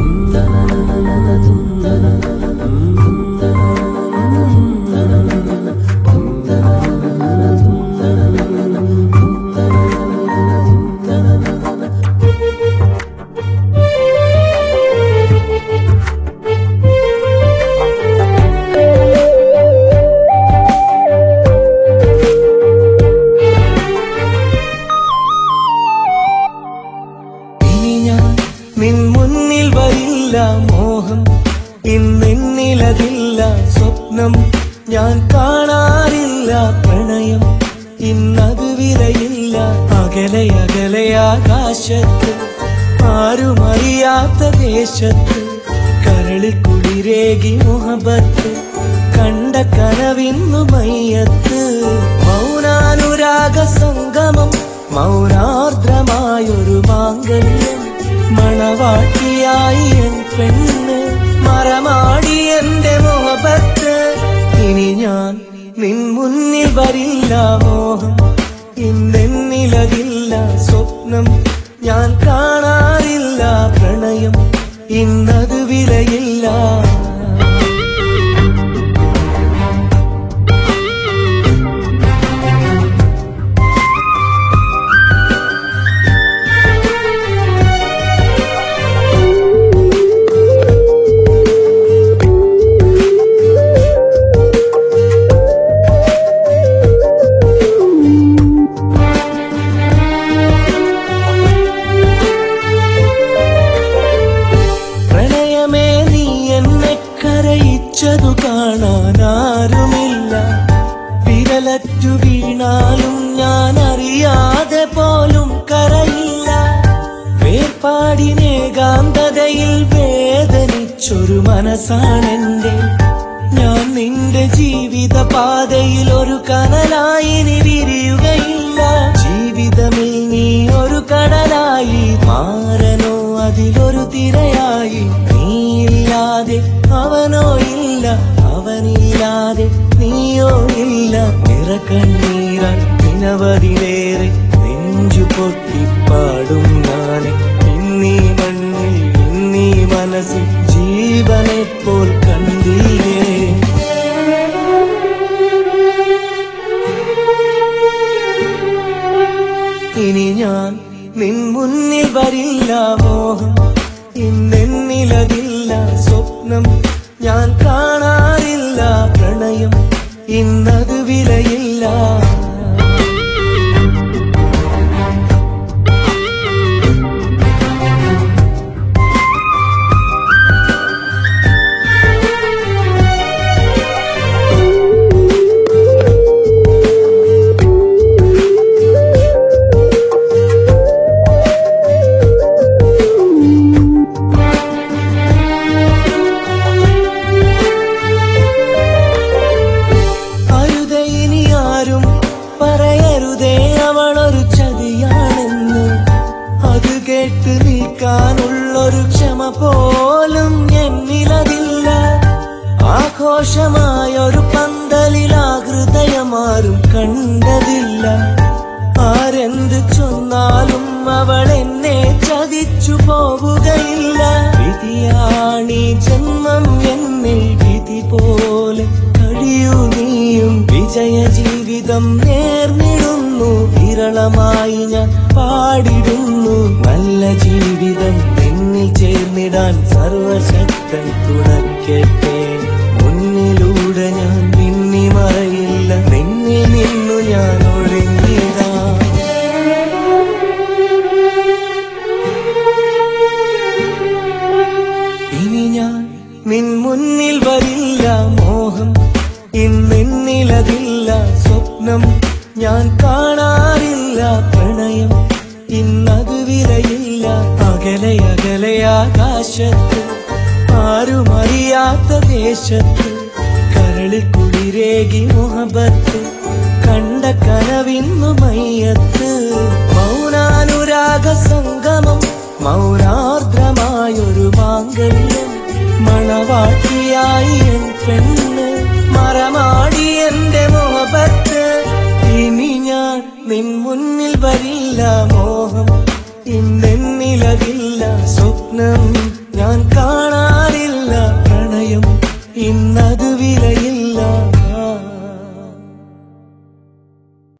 മോഹം ഇന്നെന്നിലതില്ല, സ്വപ്നം ഞാൻ കാണാറില്ല, പ്രണയം ഇന്നത് വിലയില്ല. അകലെ അകലെ ആകാശത്ത് ആരുമറിയാത്ത ദേശത്ത് കരളിൽ കുളിരേകി മുഹബത്ത് കണ്ട കനവിന്നു മയ്യത്ത്. മൗനാനുരാഗ സംഗമം മൗനാർദ്രമായൊരു മാംഗല്യം മണവാട്ടിയായി എൻ പെണ്ണ് മറമാടി എന്റെ മുഹബത്ത്. ഇനി ഞാൻ നിൻ മുന്നിൽ വരില്ല, മോഹം ഇന്നെന്നിലതില്ല, സ്വപ്നം ഞാൻ കാണാറില്ല, പ്രണയം ഇന്നത് വിലയില്ല. കരയിച്ചതു കാണാനാരുമില്ല, വിരലറ്റു വീണാലും ഞാൻ അറിയാതെ പോലും കരയില്ല. വേർപാടിനേകാന്തതയിൽ വേദനിച്ചൊരു മനസ്സാണെന്റെ, ഞാൻ നിന്റെ ജീവിത പാതയിൽ ഒരു കനലായി നീ വിരിയുകയില്ല. ജീവിതമിൽ നീ ഒരു കടലായി മാറനോ അതിലൊരു തിരയായി. നീയില്ലാതെ അവനോ ഇല്ല, അവനില്ലാതെ നീയോ ഇല്ല. നിറകണ്ണീരാൻ നിരവധിലേറെ നെഞ്ചു പൊട്ടിപ്പാടും ഞാനെ. ഇന്നീ മണ്ണിൽ ഇന്നീ മനസ്സിൽ ജീവനെപ്പോൾ കണ്ടില്ലേ. ഇനി ഞാൻ നിൻ മുന്നിൽ വരില്ല, മോഹം ഇന്നെന്നിലതില്ല, സ്വപ്നം ഞാൻ കാണാറില്ല, പ്രണയം ഇന്നത് വിലയില്ല. പറയരുതേ അവളൊരു ചതിയാണെന്ന്, അത് കേട്ട് നിൽക്കാനുള്ളൊരു ക്ഷമ പോലും എന്നിലതില്ല. ആഘോഷമായൊരു പന്തലിലാ ഹൃദയമാരും കണ്ടതില്ല. ആരെന്ത് ചൊന്നാലും അവൾ എന്നെ ചതിച്ചു പോവുകയില്ല. വിധിയാണീ ജന്മം എന്നിൽ വിധി പോലെ കഴിയൂ നീയും. വിജയ ജീവിതം നേർന്നിടുന്നു, വിരളമായി ഞാൻ പാടിടുന്നു. നല്ല ജീവിതം എന്നിൽ ചേർന്നിടാൻ സർവശക്തൻ തുണയ്ക്കട്ടെ. മുന്നിലൂടെ ഞാൻ നിന്നി മറയില്ല, നിന്നിൽ നിന്നു ഞാൻ ഒഴിഞ്ഞിടാം. ഇനി ഞാൻ നിൻ മുന്നിൽ വരില്ല, മോഹം ഇന്നെന്നിലതില്ല, സ്വപ്നം ഞാൻ കാണാറില്ല, പ്രണയം ഇന്നത് വിലയില്ല. അകലെ അകലെ ആകാശത്ത് ആരുമറിയാത്ത ദേശത്ത് കരളിൽ കുളിരേകി മുഹബത്ത് കണ്ട കനവിന്നു മയ്യത്ത്. മൗനാനുരാഗ സംഗമം മൗനാർദ്രമായൊരു മാംഗല്യം മണവാട്ടിയായി എൻ പെണ്ണ് മറമാടി എന്റെ മുഹബത്ത്. ഇനി ഞാൻ നിൻ മുന്നിൽ വരില്ല, മോഹം ഇന്നെന്നിലതില്ല, സ്വപ്നം ഞാൻ കാണാറില്ല പ്രണയം ഇന്നത് വിലയില്ല